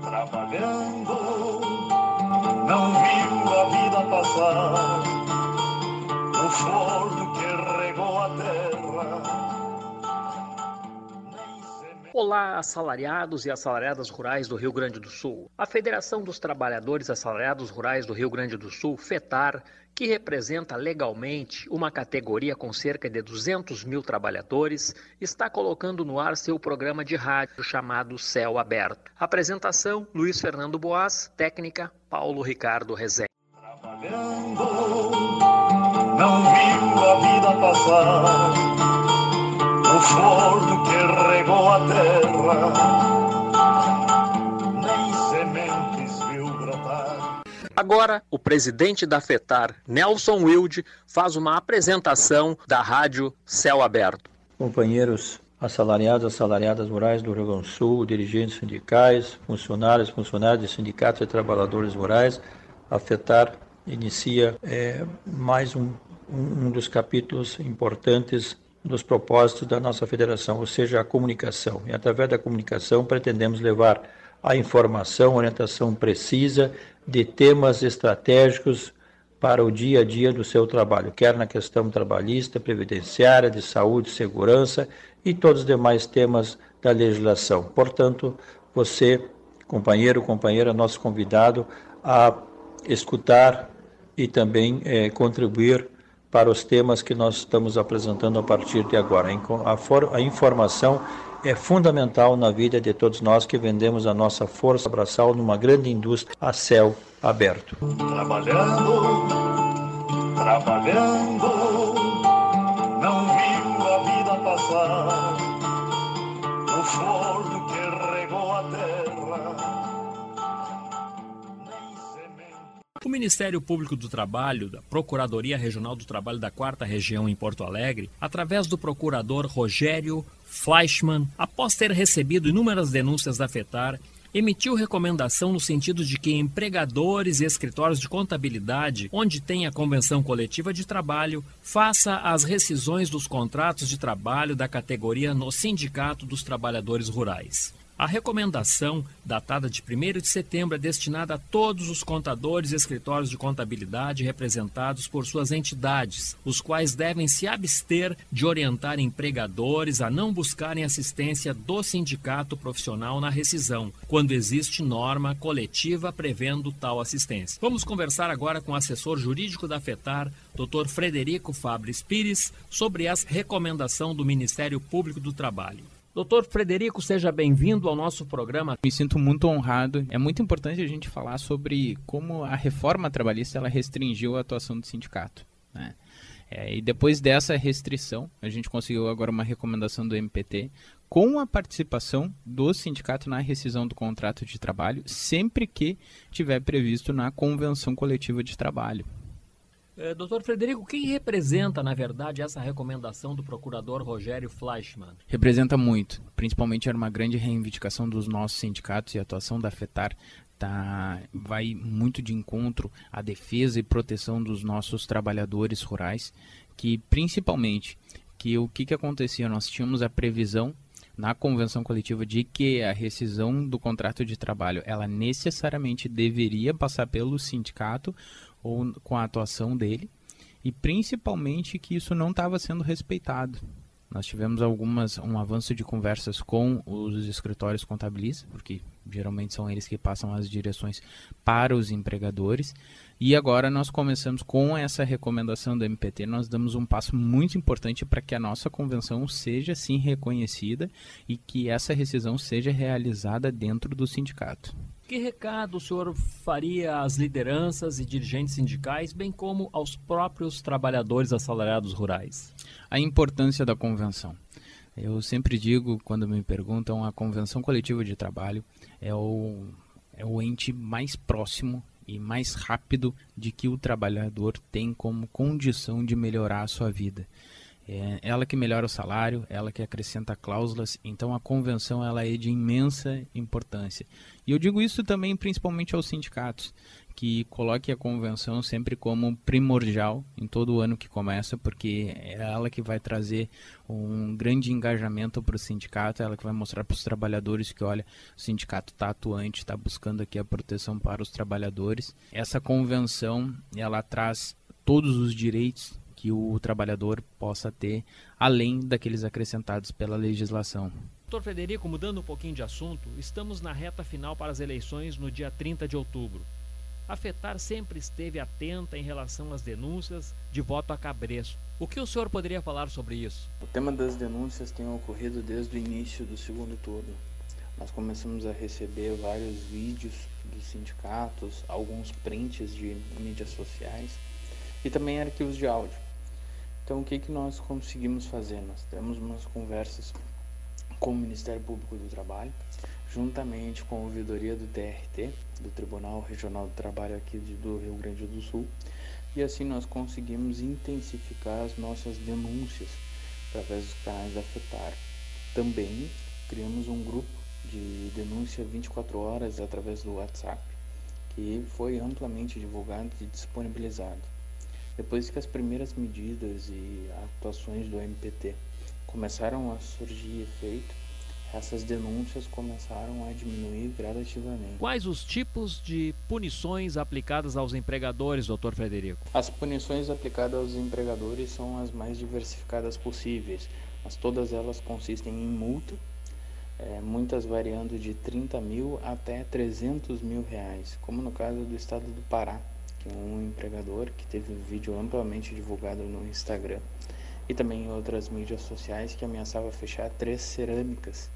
Trabalhando, não viu a vida passar, o forno que regou a terra. Olá, assalariados e assalariadas rurais do Rio Grande do Sul. A Federação dos Trabalhadores Assalariados Rurais do Rio Grande do Sul, FETAR, que representa legalmente uma categoria com cerca de 200 mil trabalhadores, está colocando no ar seu programa de rádio chamado Céu Aberto. Apresentação, Luiz Fernando Boas, técnica, Paulo Ricardo Rezende. Trabalhando, não viu a vida passar, o forno que regou a terra, nem sementes viu brotar. Agora, o presidente da FETAR, Nelson Wilde, faz uma apresentação da rádio Céu Aberto. Companheiros assalariados, assalariadas rurais do Rio Grande do Sul, dirigentes sindicais, funcionários de sindicatos e trabalhadores rurais, a FETAR inicia mais um dos capítulos importantes dos propósitos da nossa federação, ou seja, a comunicação. E através da comunicação pretendemos levar a informação, orientação precisa de temas estratégicos para o dia a dia do seu trabalho, quer na questão trabalhista, previdenciária, de saúde, segurança e todos os demais temas da legislação. Portanto, você, companheiro, companheira, nosso convidado a escutar e também contribuir para os temas que nós estamos apresentando a partir de agora. A informação é fundamental na vida de todos nós que vendemos a nossa força braçal numa grande indústria a céu aberto. Trabalhando, não viu a vida passar, o forno que regou a terra. O Ministério Público do Trabalho, da Procuradoria Regional do Trabalho da 4ª Região em Porto Alegre, através do procurador Rogério Fleischmann, após ter recebido inúmeras denúncias da FETAR, emitiu recomendação no sentido de que empregadores e escritórios de contabilidade, onde tem a convenção coletiva de trabalho, faça as rescisões dos contratos de trabalho da categoria no Sindicato dos Trabalhadores Rurais. A recomendação, datada de 1º de setembro, é destinada a todos os contadores e escritórios de contabilidade representados por suas entidades, os quais devem se abster de orientar empregadores a não buscarem assistência do sindicato profissional na rescisão, quando existe norma coletiva prevendo tal assistência. Vamos conversar agora com o assessor jurídico da FETAR, Dr. Frederico Fabris Pires, sobre a recomendação do Ministério Público do Trabalho. Doutor Frederico, seja bem-vindo ao nosso programa. Me sinto muito honrado. É muito importante a gente falar sobre como a reforma trabalhista ela restringiu a atuação do sindicato, né? E depois dessa restrição, a gente conseguiu agora uma recomendação do MPT com a participação do sindicato na rescisão do contrato de trabalho, sempre que tiver previsto na convenção coletiva de trabalho. Doutor Frederico, o que representa, na verdade, essa recomendação do procurador Rogério Fleischmann? Representa muito, principalmente era uma grande reivindicação dos nossos sindicatos e a atuação da FETAR vai muito de encontro à defesa e proteção dos nossos trabalhadores rurais, que principalmente, o que acontecia? Nós tínhamos a previsão na convenção coletiva de que a rescisão do contrato de trabalho, ela necessariamente deveria passar pelo sindicato ou com a atuação dele, e principalmente que isso não estava sendo respeitado. Nós tivemos um avanço de conversas com os escritórios contabilistas, porque geralmente são eles que passam as direções para os empregadores, e agora nós começamos com essa recomendação do MPT, nós damos um passo muito importante para que a nossa convenção seja sim reconhecida e que essa rescisão seja realizada dentro do sindicato. Que recado o senhor faria às lideranças e dirigentes sindicais, bem como aos próprios trabalhadores assalariados rurais? A importância da convenção. Eu sempre digo, quando me perguntam, a convenção coletiva de trabalho é o ente mais próximo e mais rápido de que o trabalhador tem como condição de melhorar a sua vida. ela que melhora o salário, ela que acrescenta cláusulas, então a convenção ela é de imensa importância. E eu digo isso também principalmente aos sindicatos, que coloquem a convenção sempre como primordial em todo o ano que começa, porque é ela que vai trazer um grande engajamento para o sindicato, é ela que vai mostrar para os trabalhadores que, olha, o sindicato está atuante, está buscando aqui a proteção para os trabalhadores. Essa convenção, ela traz todos os direitos que o trabalhador possa ter, além daqueles acrescentados pela legislação. Dr. Frederico, mudando um pouquinho de assunto, estamos na reta final para as eleições no dia 30 de outubro. A FETAR sempre esteve atenta em relação às denúncias de voto a cabresto. O que o senhor poderia falar sobre isso? O tema das denúncias tem ocorrido desde o início do segundo turno. Nós começamos a receber vários vídeos dos sindicatos, alguns prints de mídias sociais e também arquivos de áudio. Então, o que nós conseguimos fazer? Nós temos umas conversas com o Ministério Público do Trabalho, juntamente com a ouvidoria do TRT, do Tribunal Regional do Trabalho aqui do Rio Grande do Sul, e assim nós conseguimos intensificar as nossas denúncias através dos canais da FETAR. Também criamos um grupo de denúncia 24 horas através do WhatsApp, que foi amplamente divulgado e disponibilizado. Depois que as primeiras medidas e atuações do MPT começaram a surgir efeito, essas denúncias começaram a diminuir gradativamente. Quais os tipos de punições aplicadas aos empregadores, Dr. Frederico? As punições aplicadas aos empregadores são as mais diversificadas possíveis, mas todas elas consistem em multa, muitas variando de 30 mil até 300 mil reais, como no caso do estado do Pará, que é um empregador que teve um vídeo amplamente divulgado no Instagram e também em outras mídias sociais, que ameaçava fechar 3 cerâmicas,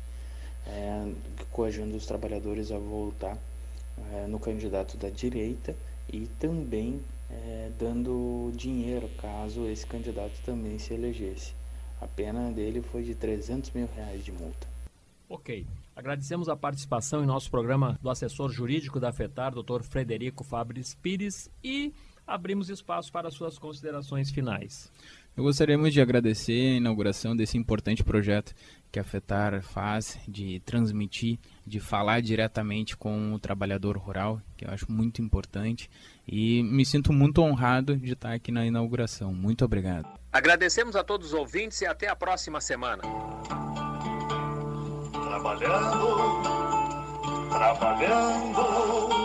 coagindo os trabalhadores a votar no candidato da direita e também dando dinheiro caso esse candidato também se elegesse. A pena dele foi de 300 mil reais de multa. Ok. Agradecemos a participação em nosso programa do assessor jurídico da FETAR, Dr. Frederico Fabris Pires, e abrimos espaço para suas considerações finais. Eu gostaríamos de agradecer a inauguração desse importante projeto que a FETAR faz, de transmitir, de falar diretamente com o trabalhador rural, que eu acho muito importante, e me sinto muito honrado de estar aqui na inauguração. Muito obrigado. Agradecemos a todos os ouvintes e até a próxima semana. Trabalhando,